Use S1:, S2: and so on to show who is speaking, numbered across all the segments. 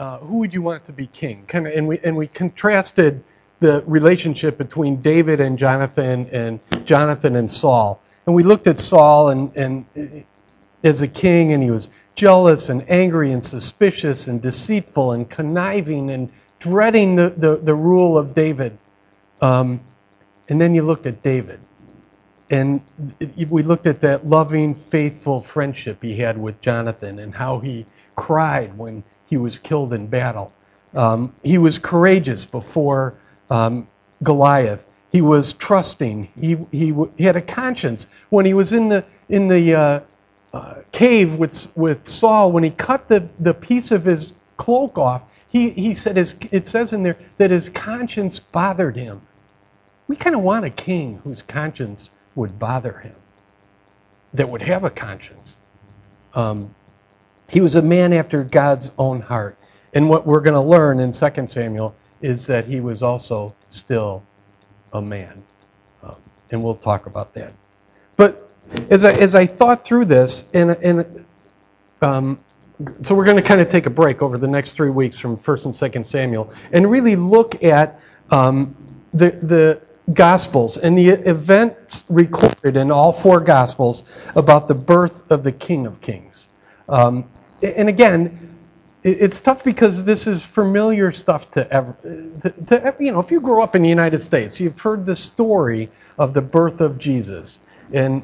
S1: who would you want to be king? And we contrasted the relationship between David and Jonathan and Saul. And we looked at Saul and as a king, and he was jealous and angry and suspicious and deceitful and conniving and dreading the rule of David. And then you looked at David. And we looked at that loving, faithful friendship he had with Jonathan and how he cried when he was killed in battle. He was courageous before Goliath. He was trusting. He had a conscience. When he was in the cave with Saul, when he cut the piece of his cloak off, he said, it says in there that his conscience bothered him. We kind of want a king whose conscience would bother him, that would have a conscience. He was a man after God's own heart. And what we're going to learn in 2 Samuel is that he was also still a man. And we'll talk about that. But as I thought through this, so we're going to kind of take a break over the next 3 weeks from 1 and 2 Samuel and really look at the Gospels and the events recorded in all 4 Gospels about the birth of the King of Kings. And again, it's tough because this is familiar stuff to if you grow up in the United States, you've heard the story of the birth of Jesus. And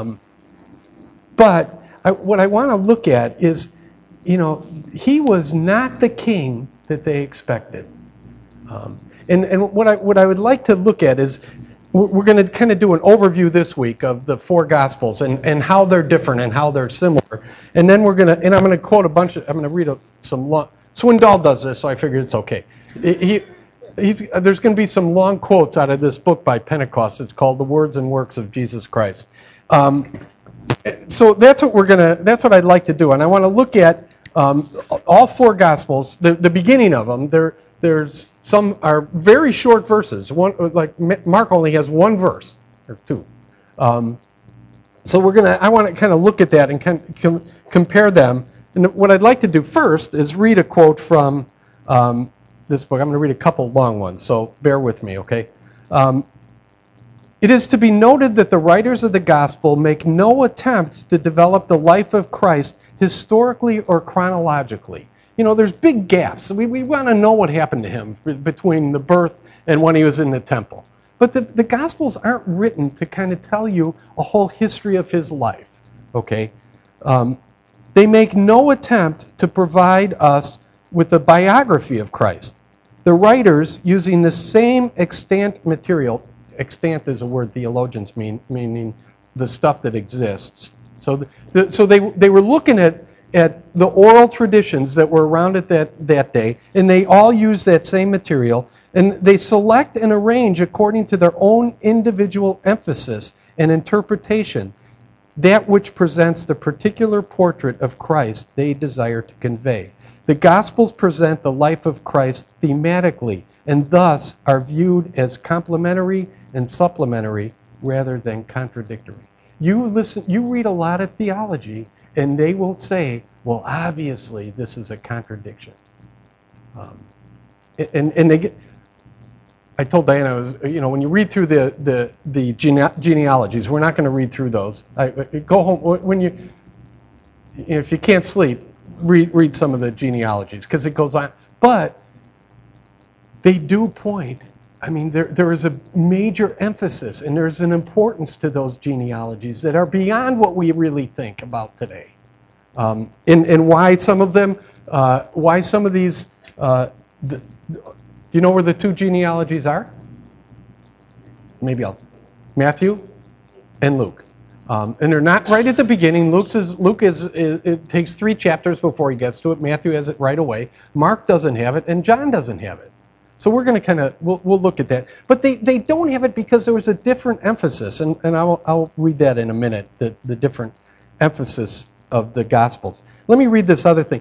S1: but what I want to look at is, he was not the king that they expected. And what I would like to look at is, we're going to kind of do an overview this week of the 4 Gospels and how they're different and how they're similar. And then I'm going to quote I'm going to read some long, Swindoll does this, so I figured it's okay. There's going to be some long quotes out of this book by Pentecost. It's called The Words and Works of Jesus Christ. So that's what I'd like to do. And I want to look at all 4 Gospels, the beginning of them. There's some are very short verses. One, like Mark only has 1 verse or 2. So I want to kind of look at that and compare them. And what I'd like to do first is read a quote from this book. I'm going to read a couple long ones, so bear with me, okay? It is to be noted that the writers of the gospel make no attempt to develop the life of Christ historically or chronologically. There's big gaps. We want to know what happened to him between the birth and when he was in the temple. But the Gospels aren't written to kind of tell you a whole history of his life, okay? They make no attempt to provide us with a biography of Christ. The writers, using the same extant material, extant is a word theologians meaning the stuff that exists. So they were looking at the oral traditions that were around at that day, and they all use that same material, and they select and arrange according to their own individual emphasis and interpretation that which presents the particular portrait of Christ they desire to convey. The Gospels present the life of Christ thematically, and thus are viewed as complementary and supplementary rather than contradictory. You read a lot of theology, and they will say, well, obviously, this is a contradiction. I told Diana, when you read through the genealogies, we're not going to read through those. Go home, if you can't sleep, read some of the genealogies, because it goes on. But they do point, there is a major emphasis, and there's an importance to those genealogies that are beyond what we really think about today. And why some of them, do you know where the 2 genealogies are? Matthew and Luke. And they're not right at the beginning. It takes 3 chapters before he gets to it. Matthew has it right away. Mark doesn't have it, and John doesn't have it. So we're going to we'll look at that. But they don't have it because there was a different emphasis, and I'll read that in a minute, the different emphasis of the Gospels. Let me read this other thing.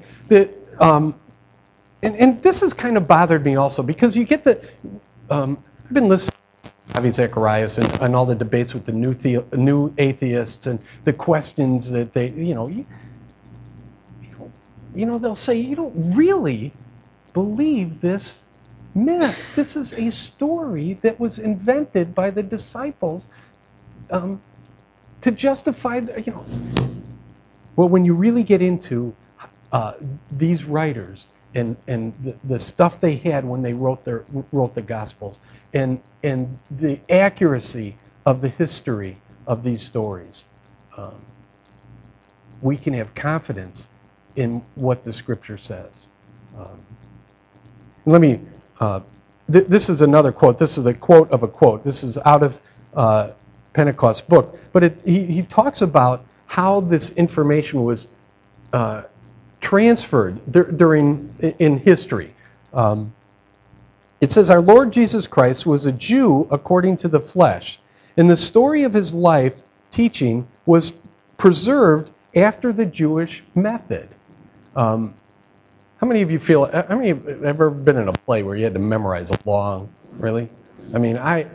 S1: And this has kind of bothered me also, because you get I've been listening to Ravi Zacharias and all the debates with the new atheists and the questions that they, they'll say, really, believe this myth. This is a story that was invented by the disciples to justify, Well, when you really get into these writers and the stuff they had when they wrote the Gospels and the accuracy of the history of these stories, we can have confidence in what the Scripture says. Let me. This is another quote. This is a quote of a quote. This is out of Pentecost book, but he talks about how this information was transferred in history. It says, "Our Lord Jesus Christ was a Jew according to the flesh, and the story of his life teaching was preserved after the Jewish method." How many of you how many have ever been in a play where you had to memorize a long, really? I mean, I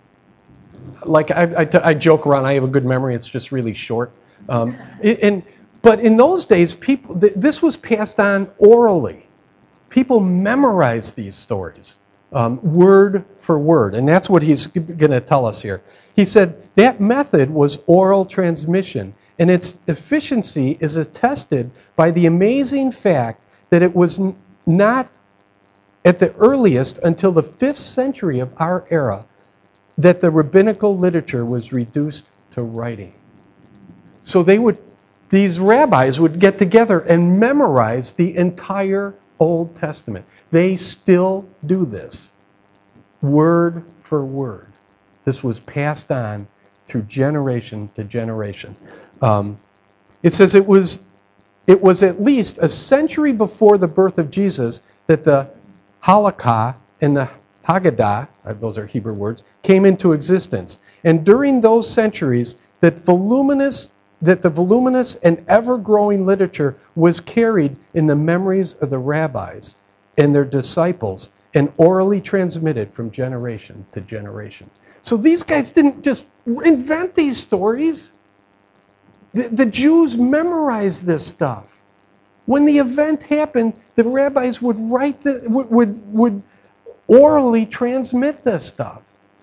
S1: joke around, I have a good memory, it's just really short. But in those days, this was passed on orally. People memorized these stories, word for word, and that's what he's going to tell us here. He said that method was oral transmission, and its efficiency is attested by the amazing fact that it was not at the earliest until the 5th century of our era that the rabbinical literature was reduced to writing. So these rabbis would get together and memorize the entire Old Testament. They still do this, word for word. This was passed on through generation to generation. It says it was at least a century before the birth of Jesus that the Halakha and the Haggadah, those are Hebrew words, came into existence. And during those centuries, that the voluminous and ever-growing literature was carried in the memories of the rabbis and their disciples and orally transmitted from generation to generation. So these guys didn't just invent these stories. The Jews memorized this stuff. When the event happened, the rabbis would would orally transmit this stuff.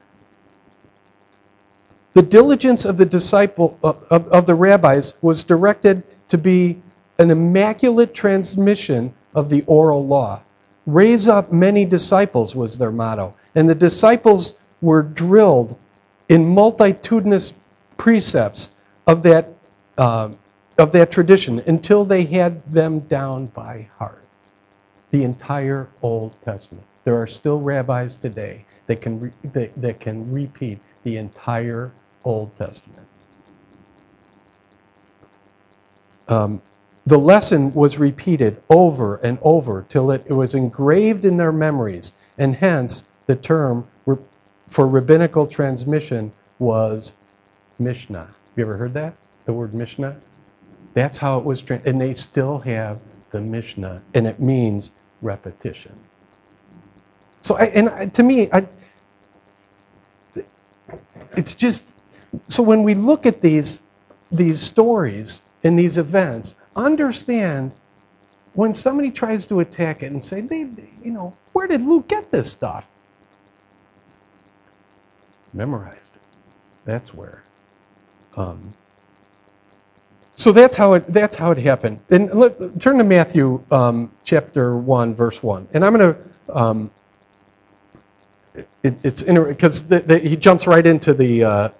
S1: The diligence of the rabbis was directed to be an immaculate transmission of the oral law. Raise up many disciples was their motto, and the disciples were drilled in multitudinous precepts of that tradition until they had them down by heart. The entire Old Testament. There are still rabbis today that can repeat the entire Old Testament. The lesson was repeated over and over till it was engraved in their memories, and hence the term for rabbinical transmission was Mishnah. Have you ever heard that? The word Mishnah? That's how it was, and they still have the Mishnah, and it means repetition. So, to me, it's just, so when we look at these stories and these events, understand when somebody tries to attack it and say, where did Luke get this stuff? Memorized it. That's where. So that's how it happened. And turn to Matthew chapter 1, verse 1. And I'm going to, it's because he jumps right into the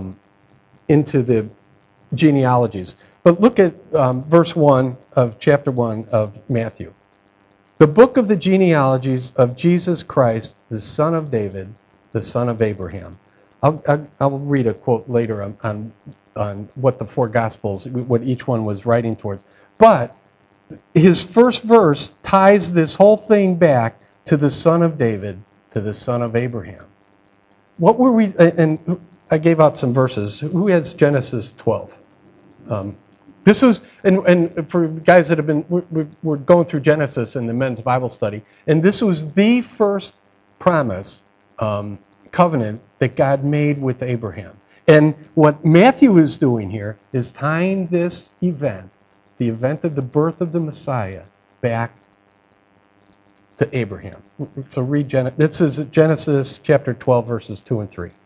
S1: genealogies. But look at verse 1 of chapter 1 of Matthew. The book of the genealogies of Jesus Christ, the son of David, the son of Abraham. I'll read a quote later on what the four Gospels, what each one was writing towards. But his first verse ties this whole thing back to the son of David, to the son of Abraham. What were we, and I gave out some verses. Who has Genesis 12? This was, and for guys that have been, we're going through Genesis in the men's Bible study, and this was the first promise, covenant that God made with Abraham. And what Matthew is doing here is tying this event, the event of the birth of the Messiah, back to Abraham. So read this is Genesis chapter 12, verses 2 and 3.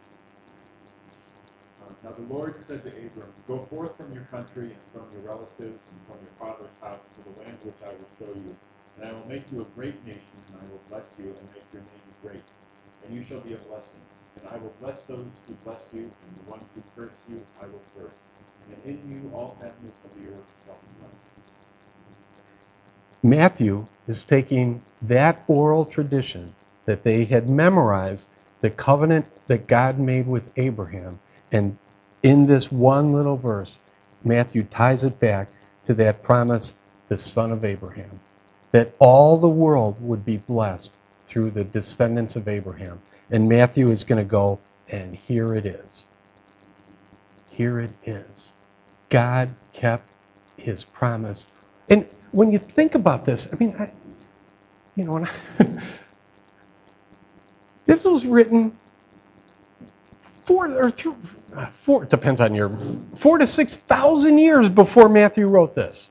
S2: Now the Lord said to Abram, "Go forth from your country and from your relatives and from your father's house to the land which I will show you, and I will make you a great nation, and I will bless you and make your name great, and you shall be a blessing. And I will bless those who bless you, and the ones who curse you I will curse. And in you all families of the earth shall be blessed."
S1: Matthew is taking that oral tradition that they had memorized, the covenant that God made with Abraham, and in this one little verse, Matthew ties it back to that promise, the son of Abraham, that all the world would be blessed through the descendants of Abraham. And Matthew is going to go, and here it is. Here it is. God kept his promise. And when you think about this, I mean, this was written it depends on your 4,000 to 6,000 years before Matthew wrote this.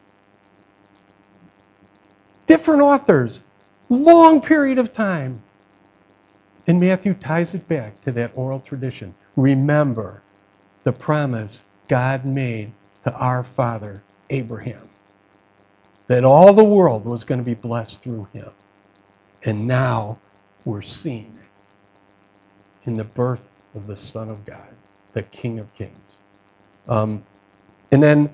S1: Different authors, long period of time. And Matthew ties it back to that oral tradition. Remember the promise God made to our father Abraham, that all the world was going to be blessed through him. And now we're seeing it in the birth of the Son of God, the King of Kings. And then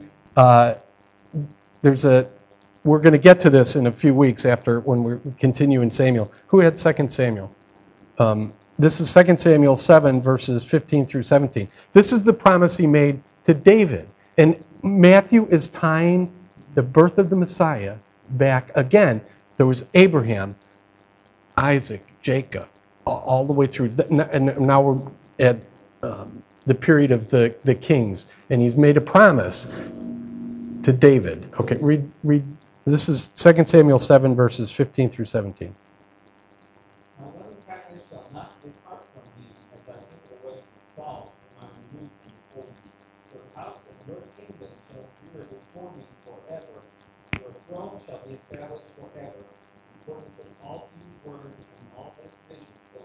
S1: we're going to get to this in a few weeks after when we continue in Samuel. Who had 2 Samuel? This is 2 Samuel 7, verses 15 through 17. This is the promise he made to David. And Matthew is tying the birth of the Messiah back again. There was Abraham, Isaac, Jacob, all the way through. And now we're at the period of the kings. And he's made a promise to David. Okay, read. This is 2 Samuel 7, verses 15 through 17.
S3: My loving kindness shall not depart from thee, as I took away Saul from my removed before you. Your house and your kingdom shall endure before me forever. Your throne shall be established forever. According to all these words and all this vision, so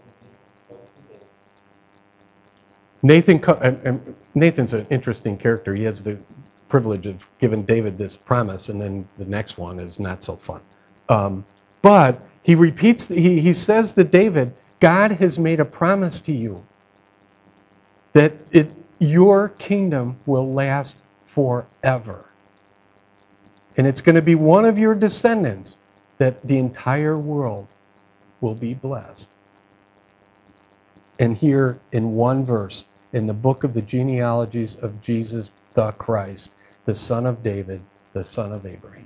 S1: Nathan, Nathan's an interesting character. He has the privilege of giving David this promise, and then the next one is not so fun. But he repeats, he says to David, God has made a promise to you that your kingdom will last forever. And it's going to be one of your descendants that the entire world will be blessed. And here in one verse, in the book of the genealogies of Jesus the Christ, the son of David, the son of Abraham.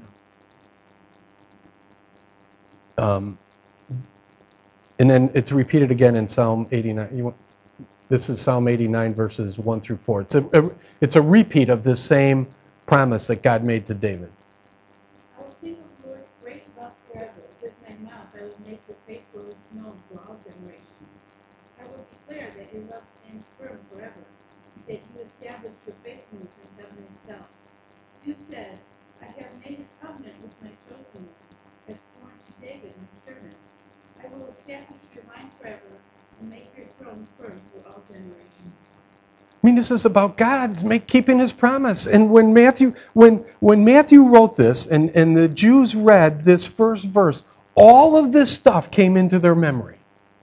S1: And then it's repeated again in Psalm 89. This is Psalm 89, verses 1 through 4. It's a repeat of this same promise that God made to David.
S4: I will sing of the Lord's great love forever. With my mouth I will make your faithfulness known to all generations. I will declare that your love stands firm forever, that you established your faithfulness in heaven itself. You said, I have made a covenant with my chosen one. I have sworn to David, my servant. I will establish your line forever and make your throne firm through all generations.
S1: I mean, this is about God keeping his promise. And when Matthew wrote this and the Jews read this first verse, all of this stuff came into their memory.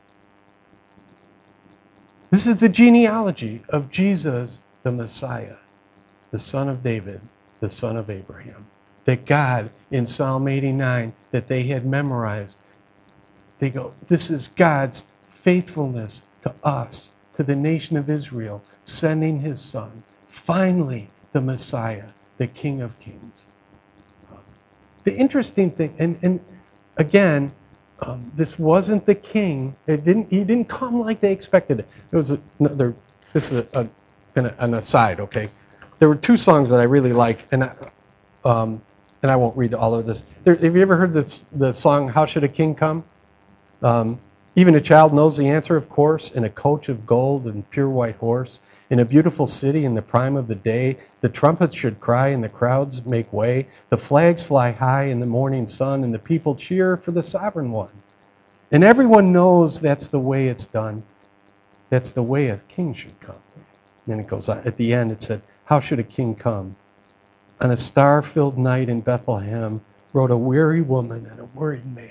S1: This is the genealogy of Jesus, the Messiah, the son of David, the son of Abraham. That God, in Psalm 89, that they had memorized, they go, this is God's faithfulness to us, to the nation of Israel, sending his son. Finally, the Messiah, the King of Kings. The interesting thing, and again, this wasn't the king. He didn't come like they expected it. This is an aside, okay? There were two songs that I really like, and I won't read all of this. Have you ever heard the song, How Should a King Come? Even a child knows the answer, of course, in a coach of gold and pure white horse, In a beautiful city in the prime of the day, the trumpets should cry and the crowds make way. The flags fly high in the morning sun and the people cheer for the sovereign one. And everyone knows that's the way it's done. That's the way a king should come. And then it goes on. At the end it said, how should a king come? On a star-filled night in Bethlehem rode a weary woman and a worried man.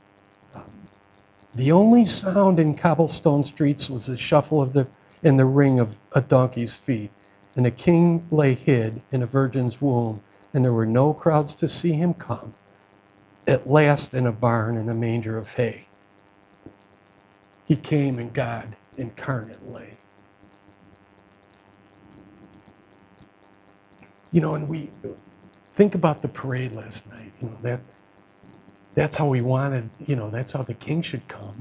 S1: The only sound in cobblestone streets was the shuffle of the ring of a donkey's feet. And a king lay hid in a virgin's womb, and there were no crowds to see him come. At last in a barn in a manger of hay. He came and God incarnate lay. You know, and we think about the parade last night. You know, that's how we wanted, you know, that's how the king should come.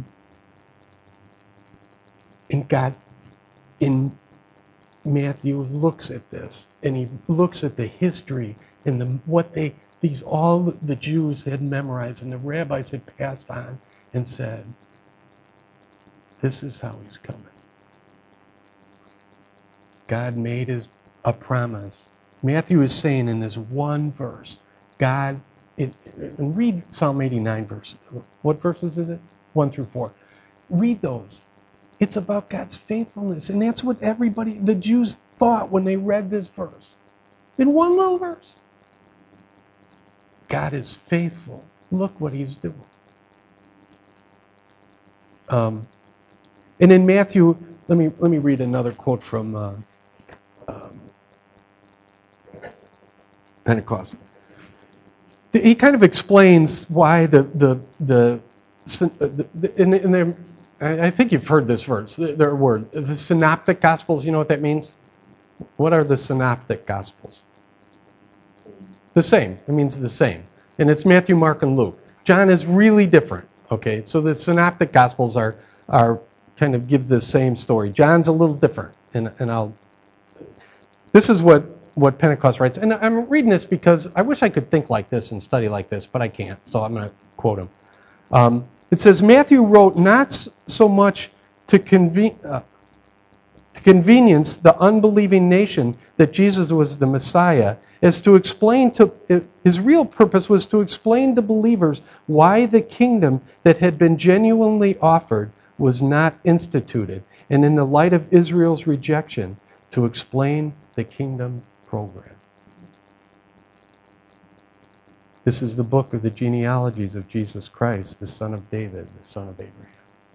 S1: And God, in Matthew, looks at this, and he looks at the history and all the Jews had memorized and the rabbis had passed on and said, this is how he's coming. God made a promise. Matthew is saying in this one verse, God, and read Psalm 89 verse. What verses is it? 1 through 4. Read those. It's about God's faithfulness. And that's what the Jews thought when they read this verse. In one little verse. God is faithful. Look what he's doing. And in Matthew, let me read another quote from Pentecost. He kind of explains why I think you've heard this verse, their word, the synoptic gospels. You know what that means? What are the synoptic gospels? The same. It means the same. And it's Matthew, Mark, and Luke. John is really different. Okay, so the synoptic gospels are kind of give the same story. John's a little different, this is what Pentecost writes. And I'm reading this because I wish I could think like this and study like this, but I can't, so I'm going to quote him. It says, Matthew wrote not so much to convenience the unbelieving nation that Jesus was the Messiah, as to explain his real purpose was to explain to believers why the kingdom that had been genuinely offered was not instituted, and in the light of Israel's rejection, to explain the kingdom program. This is the book of the genealogies of Jesus Christ, the son of David, the son of Abraham.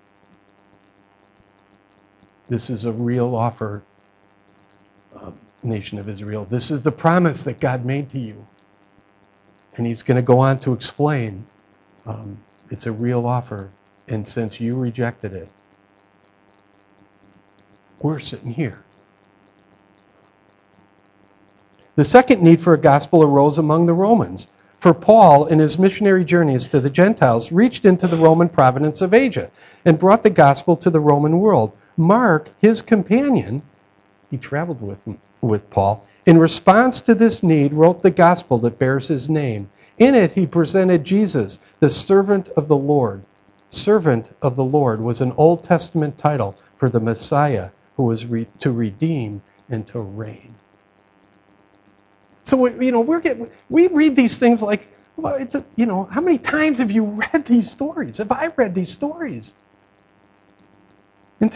S1: This is a real offer, nation of Israel. This is the promise that God made to you. And he's going to go on to explain it's a real offer. And since you rejected it, we're sitting here. The second need for a gospel arose among the Romans. For Paul, in his missionary journeys to the Gentiles, reached into the Roman province of Asia and brought the gospel to the Roman world. Mark, his companion, he traveled with Paul, in response to this need, wrote the gospel that bears his name. In it, he presented Jesus, the servant of the Lord. Servant of the Lord was an Old Testament title for the Messiah who was to redeem and to reign. So, we read these things like, well, how many times have you read these stories? Have I read these stories? And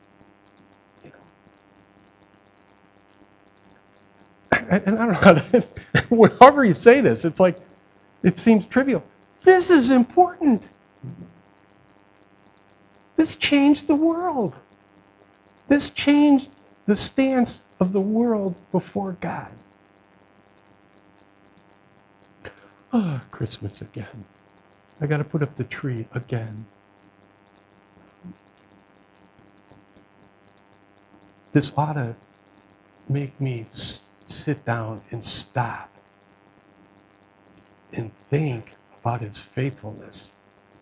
S1: I don't know how to, however you say this, it's like, it seems trivial. This is important. This changed the world. This changed the stance of the world before God. Oh, Christmas again. I got to put up the tree again. This ought to make me sit down and stop and think about his faithfulness.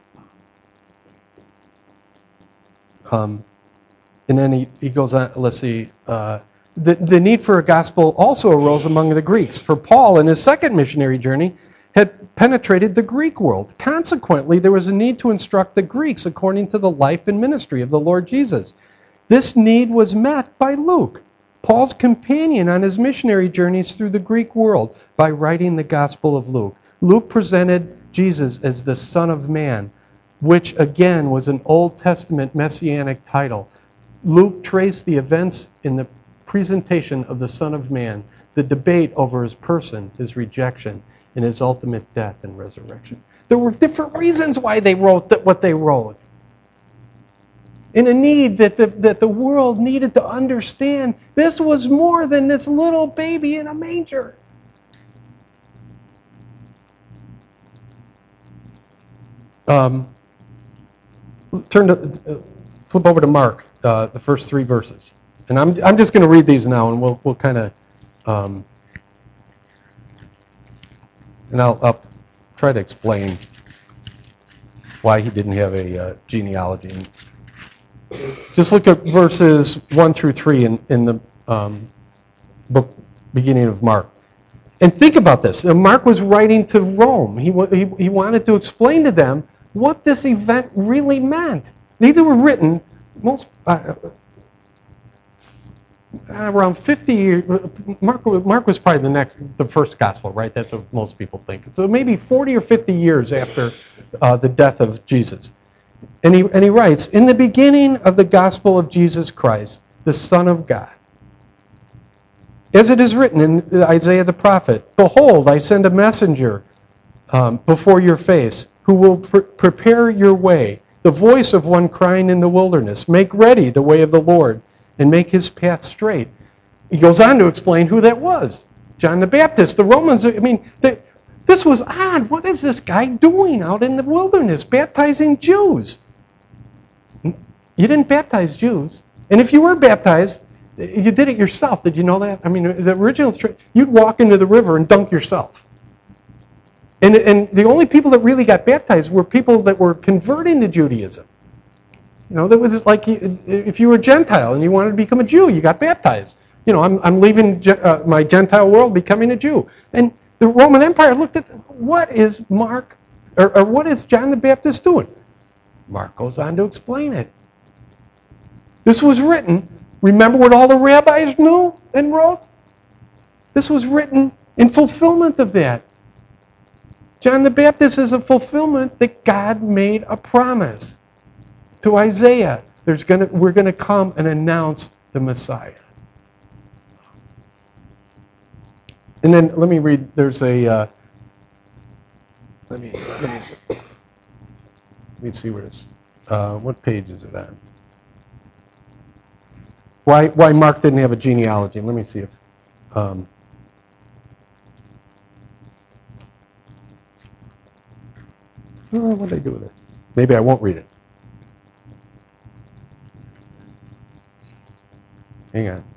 S1: And then he goes on, let's see, the need for a gospel also arose among the Greeks. For Paul, in his second missionary journey, had penetrated the Greek world. Consequently, there was a need to instruct the Greeks according to the life and ministry of the Lord Jesus. This need was met by Luke, Paul's companion on his missionary journeys through the Greek world by writing the Gospel of Luke. Luke presented Jesus as the Son of Man, which again was an Old Testament messianic title. Luke traced the events in the presentation of the Son of Man, the debate over his person, his rejection, and his ultimate death and resurrection. There were different reasons why they wrote what they wrote. In a need that the world needed to understand this was more than this little baby in a manger. Flip over to Mark, the first 3 verses. And I'm just going to read these now, and we'll kind of, and I'll try to explain why he didn't have a genealogy. Just look at verses 1 through 3 in the book beginning of Mark. And think about this. Mark was writing to Rome. He wanted to explain to them what this event really meant. These were written around 50 years. Mark was probably the first gospel, right? That's what most people think. So maybe 40 or 50 years after the death of Jesus. And he writes, in the beginning of the gospel of Jesus Christ, the Son of God, as it is written in Isaiah the prophet, behold, I send a messenger before your face who will prepare your way, the voice of one crying in the wilderness, make ready the way of the Lord and make his path straight. He goes on to explain who that was. John the Baptist. The Romans, this was odd. What is this guy doing out in the wilderness, baptizing Jews? You didn't baptize Jews. And if you were baptized, you did it yourself. Did you know that? I mean, the original, you'd walk into the river and dunk yourself. And the only people that really got baptized were people that were converting to Judaism. That was like if you were a Gentile and you wanted to become a Jew, you got baptized. I'm leaving my Gentile world, becoming a Jew. And the Roman Empire looked at, what is Mark, or what is John the Baptist doing? Mark goes on to explain it. This was written, remember what all the rabbis knew and wrote? This was written in fulfillment of that. John the Baptist is a fulfillment that God made a promise to Isaiah. We're going to come and announce the Messiah. And then let me read. There's a. Let me see where this. What page is it on? Why Mark didn't have a genealogy? Let me see if. What did I do with it? Maybe I won't read it. Hang on.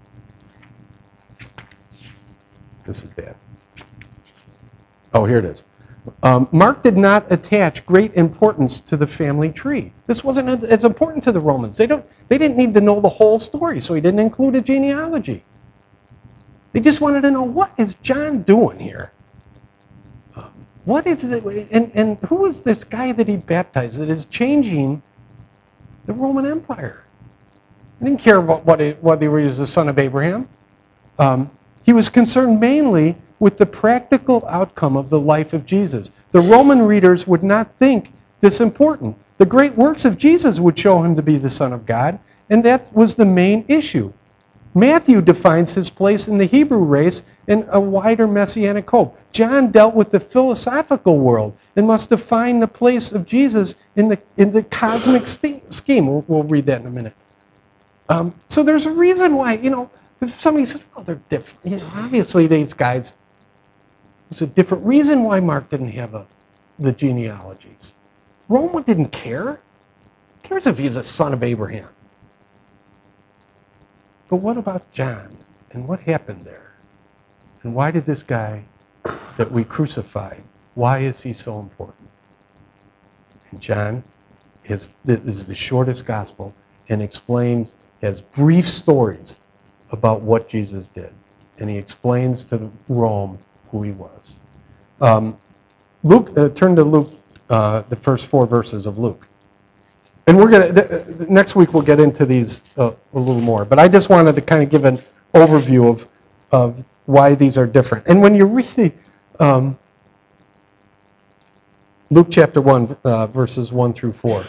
S1: This is bad. Oh, here it is. Mark did not attach great importance to the family tree. This wasn't as important to the Romans. They didn't need to know the whole story, so he didn't include a genealogy. They just wanted to know, what is John doing here? What is it? And who is this guy that he baptized that is changing the Roman Empire? He didn't care about whether he was the son of Abraham. He was concerned mainly with the practical outcome of the life of Jesus. The Roman readers would not think this important. The great works of Jesus would show him to be the Son of God, and that was the main issue. Matthew defines his place in the Hebrew race in a wider messianic hope. John dealt with the philosophical world and must define the place of Jesus in the cosmic scheme. We'll read that in a minute. So there's a reason why, if somebody says, oh, they're different. Obviously these guys, there's a different reason why Mark didn't have the genealogies. Rome didn't care. Who cares if he's a son of Abraham? But what about John? And what happened there? And why did this guy that we crucified, why is he so important? And John is the shortest gospel and has brief stories about what Jesus did. And he explains to Rome who he was. Turn to Luke, the first 4 verses of Luke. And next week we'll get into these a little more. But I just wanted to kind of give an overview of why these are different. And when you read Luke chapter 1, verses 1 through 4,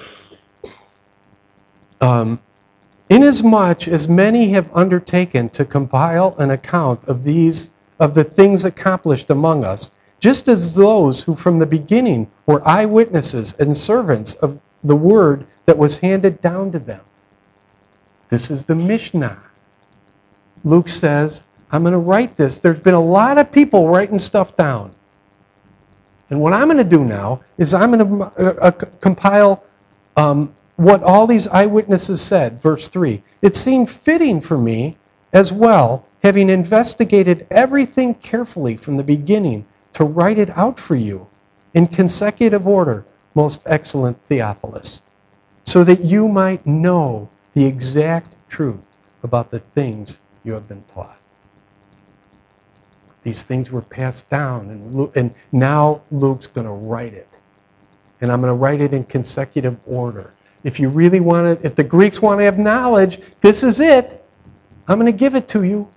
S1: inasmuch as many have undertaken to compile an account of the things accomplished among us, just as those who from the beginning were eyewitnesses and servants of the word that was handed down to them. This is the Mishnah. Luke says, I'm going to write this. There's been a lot of people writing stuff down. And what I'm going to do now is I'm going to compile what all these eyewitnesses said. Verse 3. It seemed fitting for me as well, having investigated everything carefully from the beginning, to write it out for you in consecutive order, most excellent Theophilus, so that you might know the exact truth about the things you have been taught. These things were passed down, and now Luke's going to write it. And I'm going to write it in consecutive order. If you really want it, if the Greeks want to have knowledge, this is it. I'm going to give it to you.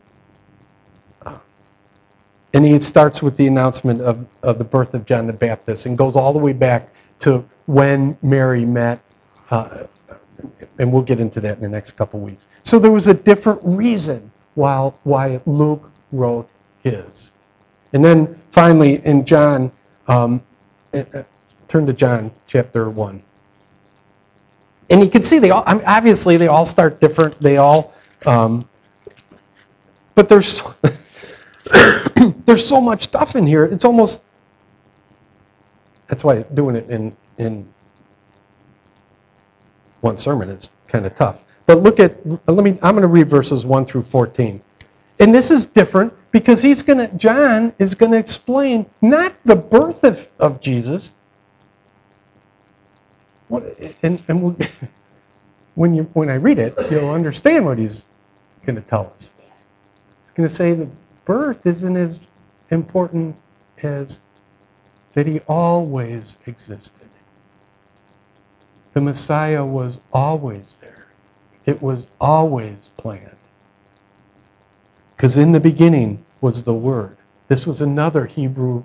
S1: And he starts with the announcement of the birth of John the Baptist and goes all the way back to when Mary met, and we'll get into that in the next couple weeks. So there was a different reason why Luke wrote his. And then finally in John, turn to John chapter 1. And you can see obviously they all start different. They all, but there's there's so much stuff in here. It's almost, that's why doing it in one sermon is kind of tough. But I'm going to read verses 1 through 14. And this is different because John is going to explain not the birth of Jesus. And when I read it, you'll understand what he's going to tell us. He's going to say the birth isn't as important as that he always existed. The Messiah was always there. It was always planned. Because in the beginning was the Word. This was another Hebrew,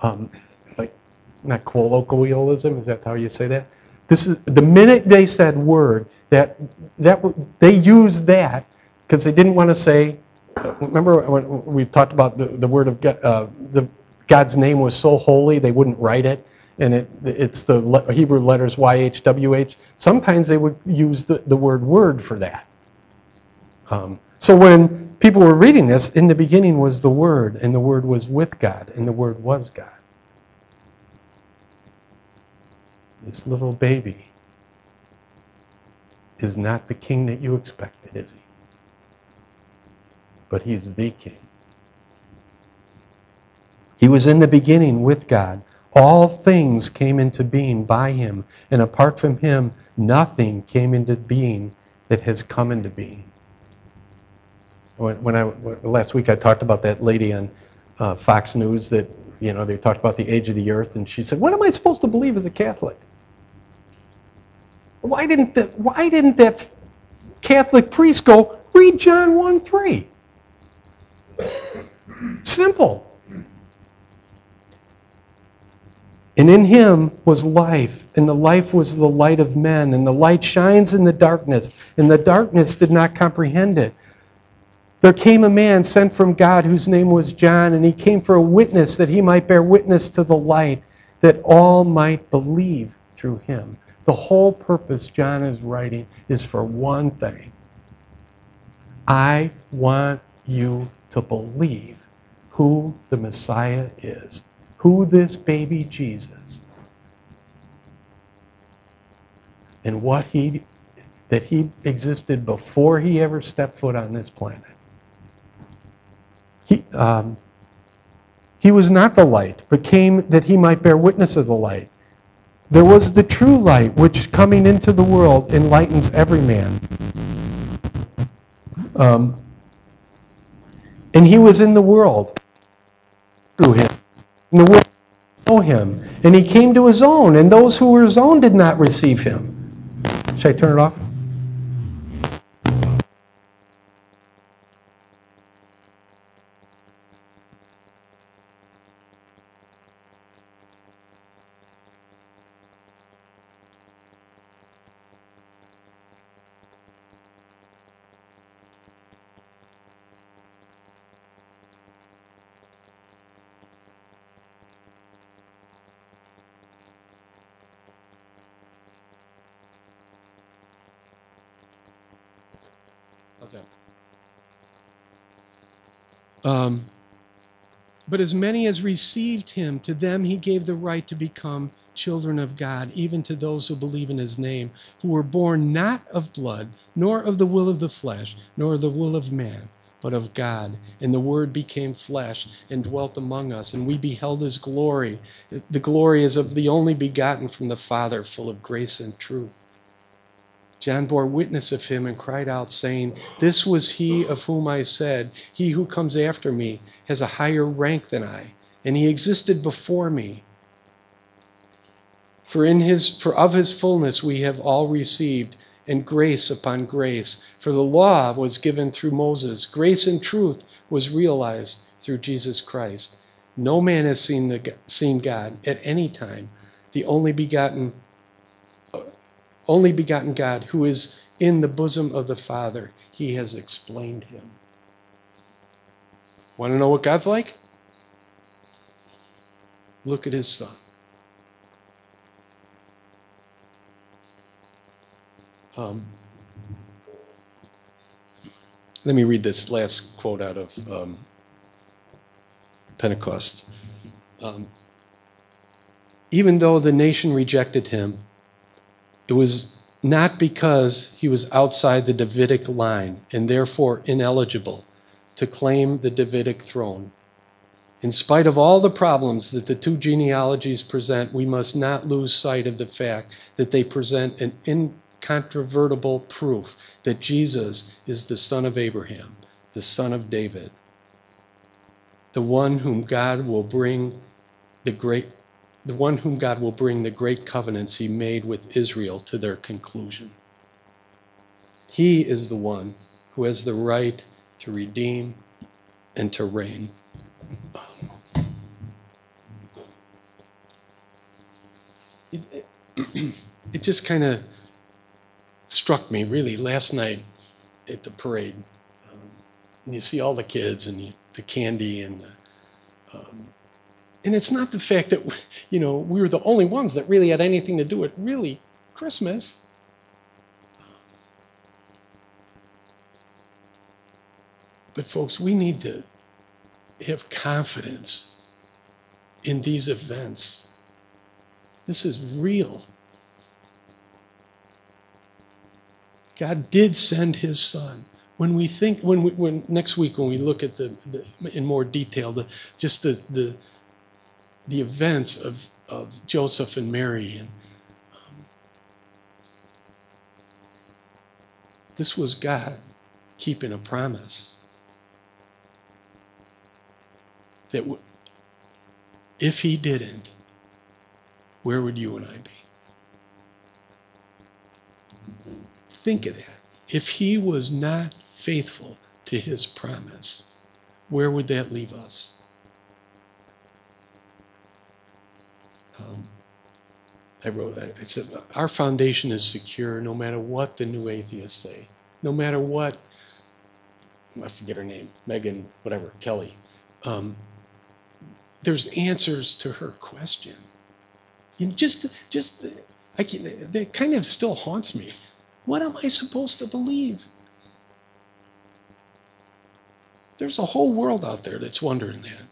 S1: not colloquialism, is that how you say that? This is the minute they said word, that they used that because they didn't want to say. Remember when we've talked about the word of God, God's name was so holy they wouldn't write it, and it's the Hebrew letters YHWH. Sometimes they would use the word for that. So when people were reading this, in the beginning was the Word, and the Word was with God, and the Word was God. This little baby is not the king that you expected, is he? But he's the king. He was in the beginning with God. All things came into being by him, and apart from him, nothing came into being that has come into being. Last week I talked about that lady on Fox News that, they talked about the age of the earth, and she said, "What am I supposed to believe as a Catholic?" Why didn't that Catholic priest go, read John 1:3? Simple. And in him was life, and the life was the light of men, and the light shines in the darkness, and the darkness did not comprehend it. There came a man sent from God whose name was John, and he came for a witness that he might bear witness to the light, that all might believe through him. The whole purpose John is writing is for one thing. I want you to believe who the Messiah is, who this baby Jesus, and that he existed before he ever stepped foot on this planet. He was not the light, but came that he might bear witness of the light. There was the true light, which coming into the world enlightens every man. And he was in the world through him. And the world didn't know him. And he came to his own, and those who were his own did not receive him. Should I turn it off? How's that? But as many as received him, to them he gave the right to become children of God, even to those who believe in his name, who were born not of blood, nor of the will of the flesh, nor of the will of man, but of God. And the Word became flesh and dwelt among us, and we beheld his glory. The glory is of the only begotten from the Father, full of grace and truth. John bore witness of him and cried out, saying, "This was he of whom I said, he who comes after me has a higher rank than I, and he existed before me. For of his fullness we have all received, and grace upon grace. For the law was given through Moses. Grace and truth was realized through Jesus Christ. No man has seen God at any time. The only begotten God, who is in the bosom of the Father, he has explained him." Want to know what God's like? Look at his Son. Let me read this last quote out of Pentecost. Even though the nation rejected him, it was not because he was outside the Davidic line and therefore ineligible to claim the Davidic throne. In spite of all the problems that the two genealogies present, we must not lose sight of the fact that they present an incontrovertible proof that Jesus is the son of Abraham, the son of David, the one whom God will bring the great covenants he made with Israel to their conclusion. He is the one who has the right to redeem and to reign. It just kind of struck me really last night at the parade. And you see all the kids and the candy and it's not the fact that we were the only ones that really had anything to do with really Christmas. But folks, we need to have confidence in these events. This is real. God did send his Son. When next week when we look at in more detail the events of Joseph and Mary, and this was God keeping a promise that if he didn't, where would you and I be? Think of that. If he was not faithful to his promise, where would that leave us? I said, our foundation is secure no matter what the new atheists say. No matter what, I forget her name, Megan, whatever, Kelly. There's answers to her question. That kind of still haunts me. What am I supposed to believe? There's a whole world out there that's wondering that.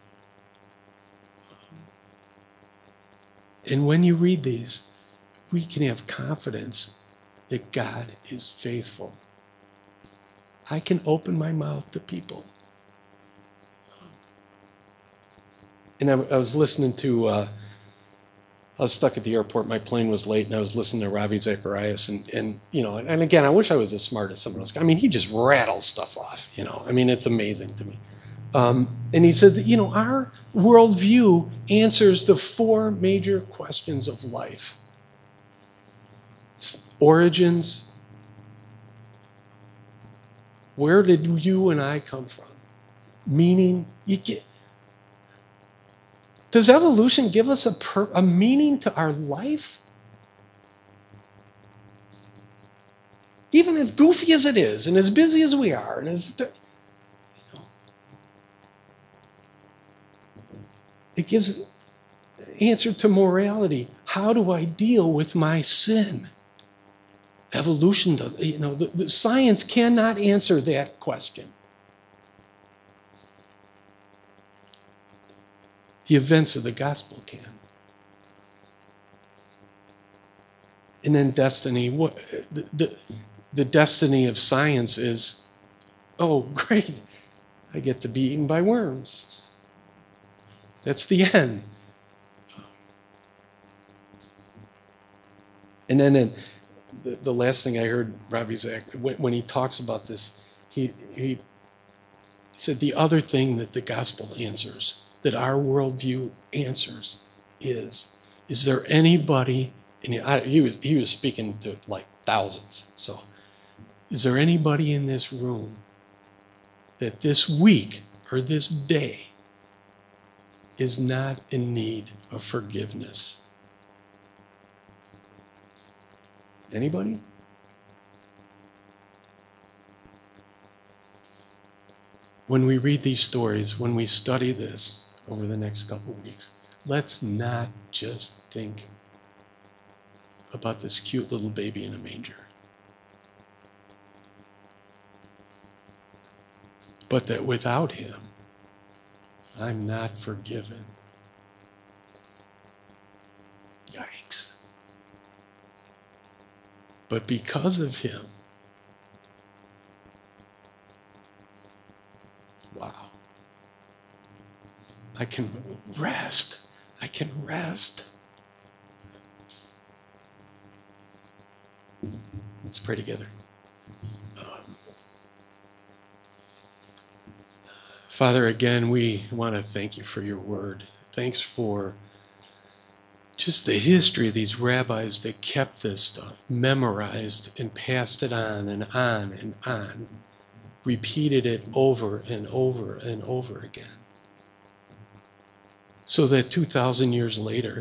S1: And when you read these, we can have confidence that God is faithful. I can open my mouth to people. And I was listening to, I was stuck at the airport, my plane was late, and I was listening to Ravi Zacharias, and again, I wish I was as smart as someone else. I mean, he just rattles stuff off, I mean, it's amazing to me. And he said that, our worldview answers the four major questions of life. Origins. Where did you and I come from? Meaning. Does evolution give us a meaning to our life? Even as goofy as it is, and as busy as we are, and it gives an answer to morality. How do I deal with my sin? Evolution does, the science cannot answer that question. The events of the gospel can. And then destiny, the destiny of science is, oh, great, I get to be eaten by worms. That's the end. And then the last thing I heard Ravi Zach, when he talks about this, he said the other thing that the gospel answers, that our worldview answers, is there anybody, and he was speaking to like thousands, so is there anybody in this room that this week or this day is not in need of forgiveness? Anybody? When we read these stories, when we study this over the next couple of weeks, let's not just think about this cute little baby in a manger, but that without him, I'm not forgiven. Yikes. But because of him, wow, I can rest. I can rest. Let's pray together. Father, again, we want to thank you for your word. Thanks for just the history of these rabbis that kept this stuff, memorized and passed it on and on and on, repeated it over and over and over again. So that 2,000 years later,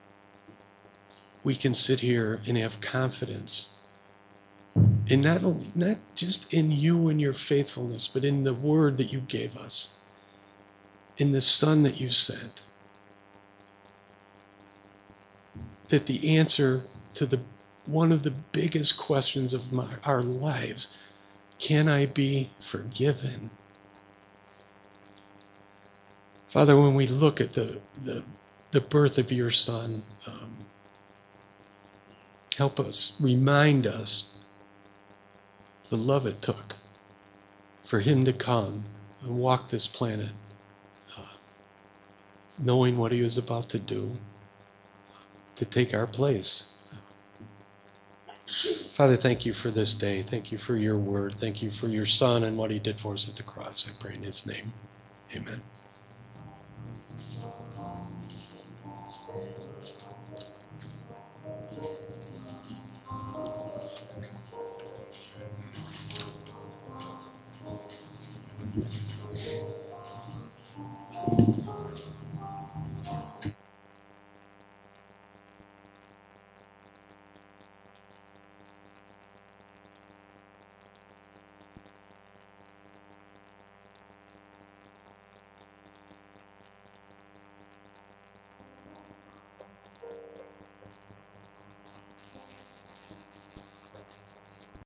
S1: we can sit here and have confidence in not just in you and your faithfulness, but in the word that you gave us, in the Son that you sent. That the answer to one of the biggest questions of our lives, can I be forgiven? Father, when we look at the birth of your Son, help us, remind us the love it took for him to come and walk this planet, knowing what he was about to do, to take our place. Father, thank you for this day. Thank you for your word. Thank you for your Son and what he did for us at the cross. I pray in his name. Amen.